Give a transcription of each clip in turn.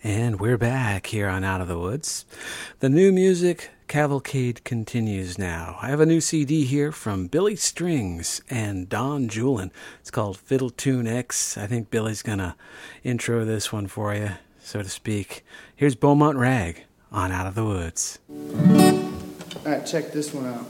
And we're back here on Out of the Woods. The new music cavalcade continues now. I have a new CD here from Billy Strings and Don Julin. It's called Fiddle Tune X. I think Billy's going to intro this one for you, so to speak. Here's Beaumont Rag on Out of the Woods. All right, check this one out.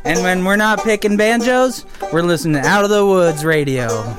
And when we're not picking banjos, we're listening to Out of the Woods Radio.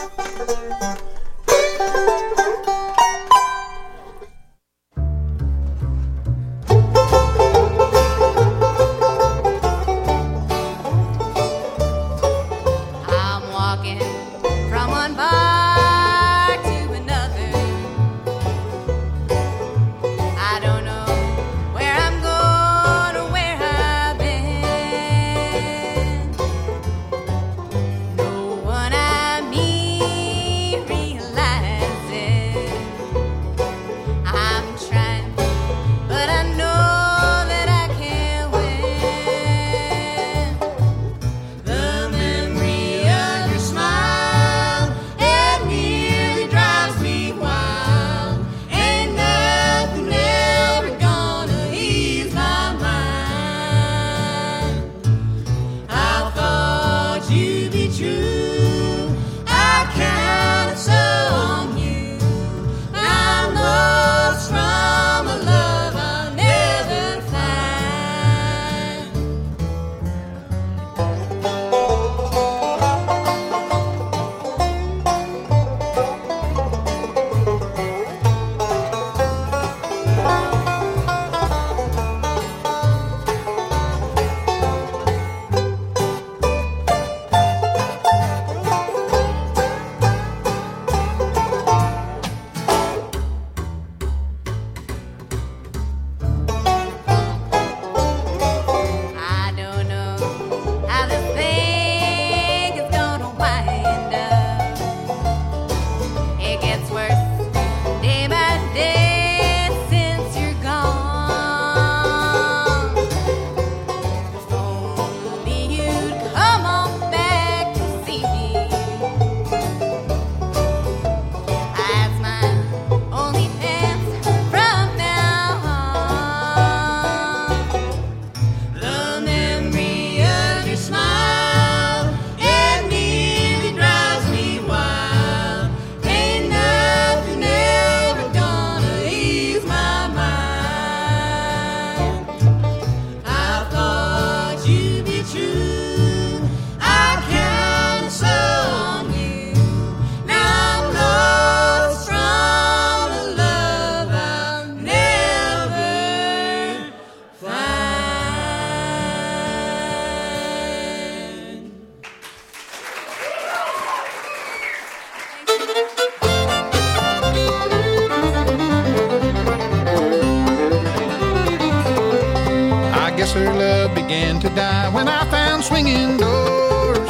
To die when I found swinging doors,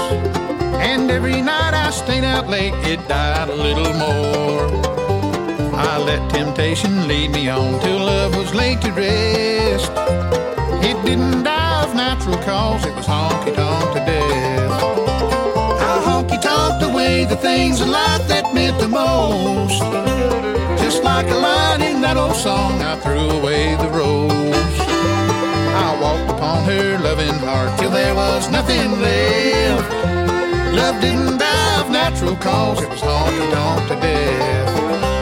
and every night I stayed out late, it died a little more. I let temptation lead me on till love was laid to rest. It didn't die of natural cause, it was honky-tonk to death. I honky-tonked away the things in life that meant the most. Just like a line in that old song, I threw away the rose. I walked upon her loving heart till there was nothing left. Love didn't die of natural cause, it was honky-tonk to death.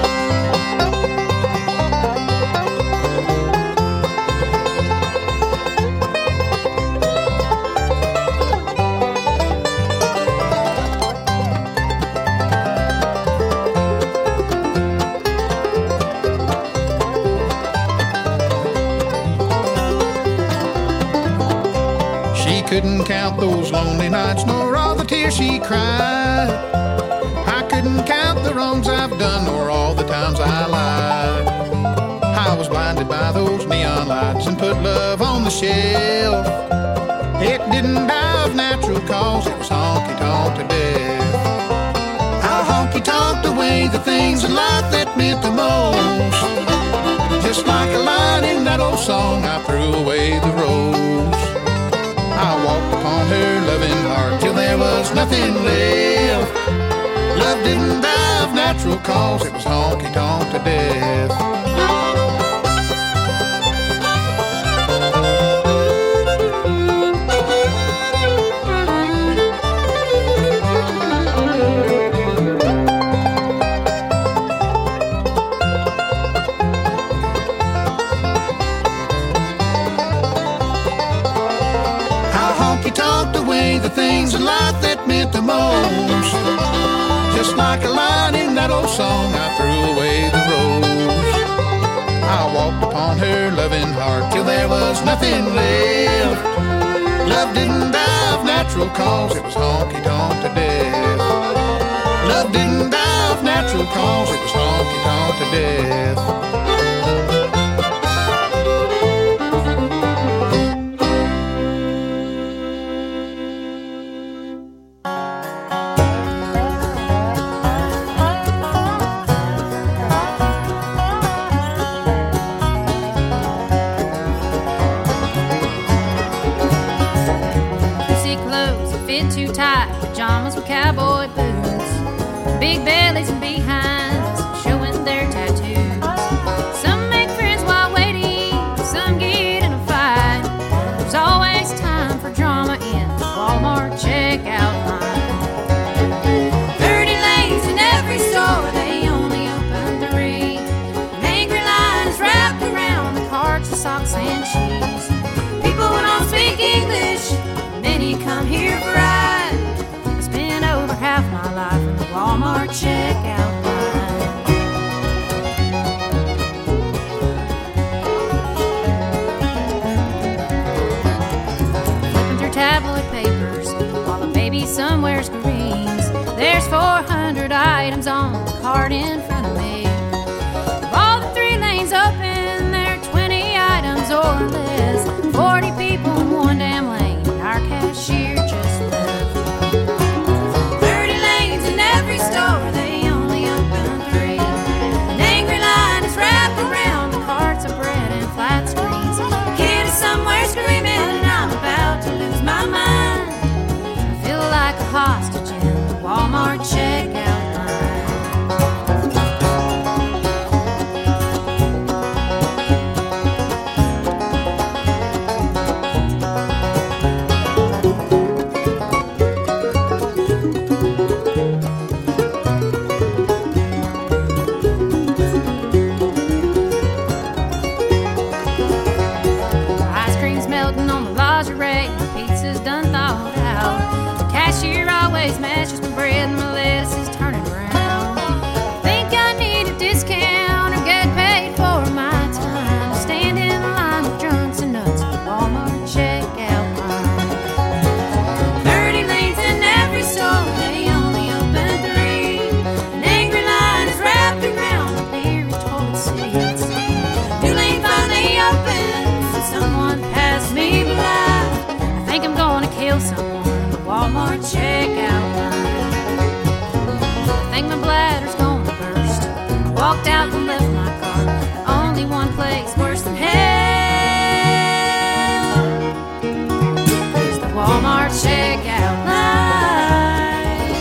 Couldn't count those lonely nights nor all the tears she cried. I couldn't count the wrongs I've done nor all the times I lied. I was blinded by those neon lights and put love on the shelf. It didn't die of natural cause, it was honky-tonk to death. I honky-tonked away the things in life that meant the most. Just like a line in that old song, I threw away the rose. I walked upon her loving heart till there was nothing left. Love didn't die of natural cause, it was honky-tonk to death. honky-tonked away the things in life that meant the most. Just like a line in that old song, I threw away the rose. I walked upon her loving heart till there was nothing left. Love didn't die of natural cause, it was honky-tonk to death. Love didn't die of natural cause, it was honky-tonk to death. Pajamas with cowboy boots, big bellies and behinds showing their tattoos. Some make friends while waiting, some get in a fight. There's always time for drama in the Walmart checkout line. 30 lanes in every store, they only open 3. An angry line is wrapped around the carts of socks and cheese. People who don't speak English, many come here for rides. Half my life in the Walmart checkout line. Flipping through tabloid papers while a baby somewhere screams. There's 400 items on the cart in front of me. Of all the 3 lanes open, there are 20 items or less. 40 people in one damn lane. Our cashier just left. Store, they only open 3. An angry line is wrapped around the carts of bread and flat screens. A kid is somewhere screaming, and I'm about to lose my mind. I feel like a hostage in the Walmart checkout line. Mashes my bread and my lettuce is turning around. Think I need a discount or get paid for my time. Stand in the line with drunks and nuts at the Walmart checkout line. 30 lanes in every store, they only open 3. An angry line is wrapped around the beer and toilet seats. New lane finally opens and someone passed me by. I think I'm gonna kill someone in the Walmart checkout. My bladder's gonna burst. Walked out and left my car. Only one place worse than hell is the Walmart checkout line.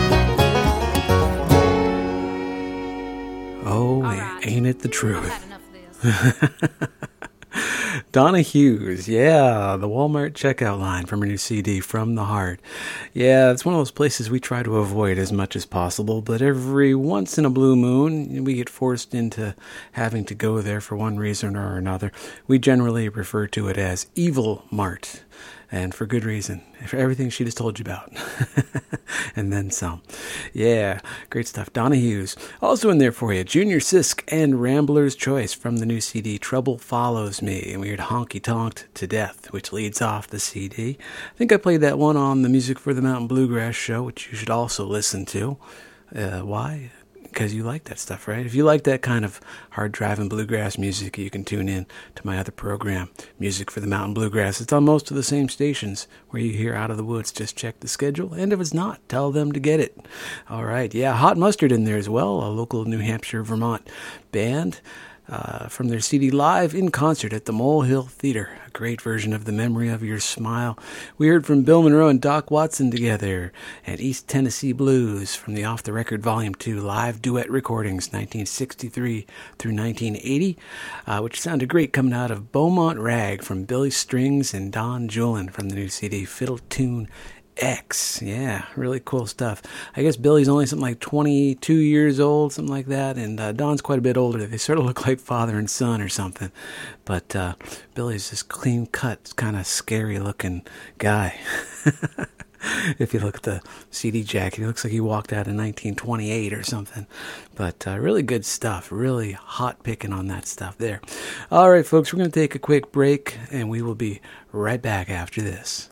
Oh, right. Ain't it the truth? I've had enough of this. Donna Hughes, yeah, the Walmart checkout line from her new CD, From the Heart. Yeah, it's one of those places we try to avoid as much as possible, but every once in a blue moon, we get forced into having to go there for one reason or another. We generally refer to it as Evil Mart, and for good reason, for everything she just told you about. And then some. Yeah, great stuff. Donna Hughes. Also in there for you, Junior Sisk and Rambler's Choice from the new CD, Trouble Follows Me. And we heard Honky Tonked to Death, which leads off the CD. I think I played that one on the Music for the Mountain Bluegrass show, which you should also listen to. Why? Because you like that stuff, right? If you like that kind of hard-driving bluegrass music, you can tune in to my other program, Music for the Mountain Bluegrass. It's on most of the same stations where you hear Out of the Woods. Just check the schedule, and if it's not, tell them to get it. All right, yeah, Hot Mustard in there as well, a local New Hampshire, Vermont band. From their CD Live in Concert at the Molehill Theater, a great version of The Memory of Your Smile. We heard from Bill Monroe and Doc Watson together at East Tennessee Blues from the Off the Record Volume 2 live duet recordings 1963 through 1980, which sounded great coming out of Beaumont Rag from Billy Strings and Don Julin from the new CD Fiddle Tune X. Yeah, really cool stuff. I guess Billy's only something like 22 years old, something like that, and Don's quite a bit older. They sort of look like father and son or something. But Billy's this clean-cut, kind of scary-looking guy. If you look at the CD jacket, he looks like he walked out in 1928 or something. But really good stuff. Really hot picking on that stuff there. All right, folks, we're going to take a quick break, and we will be right back after this.